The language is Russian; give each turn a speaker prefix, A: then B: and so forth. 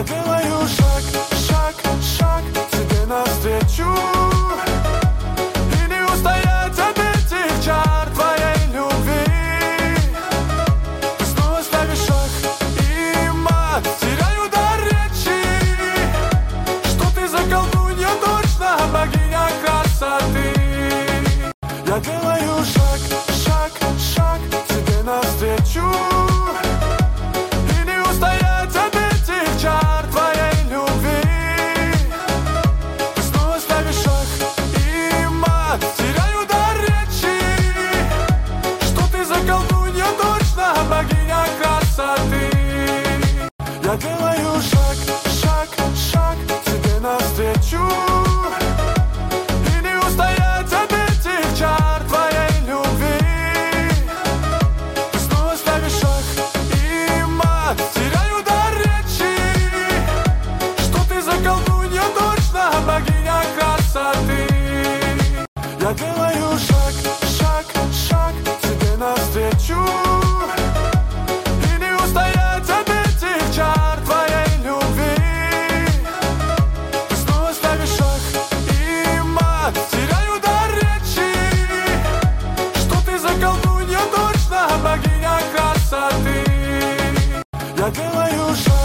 A: Я делаю шаг, шаг, шаг тебе навстречу, и не устоять от этих чар твоей любви. Ты снова ставишь шаг, и мат, теряю дар речи. Что ты за колдунья, точно богиня красоты. Я делаю шаг, шаг, шаг тебе навстречу, и не устоять от этих чар твоей любви. Ты снова ставишь шаг, и мат, теряю дар речи. Что ты за колдунья, точно богиня красоты. Я делаю шаг, шаг, шаг тебе навстречу, и не устоять от этих чар твоей любви. Ты снова ставишь шаг, и мат, теряю дар речи. Что ты за колдунья, точно богиня красоты. Я делаю шаг, шаг, шаг тебе навстречу, и не устоять от этих чар твоей любви. Ты снова ставишь шаг, и мат, теряю дар речи. Что ты за колдунья, точно богиня красоты. Я делаю шаг.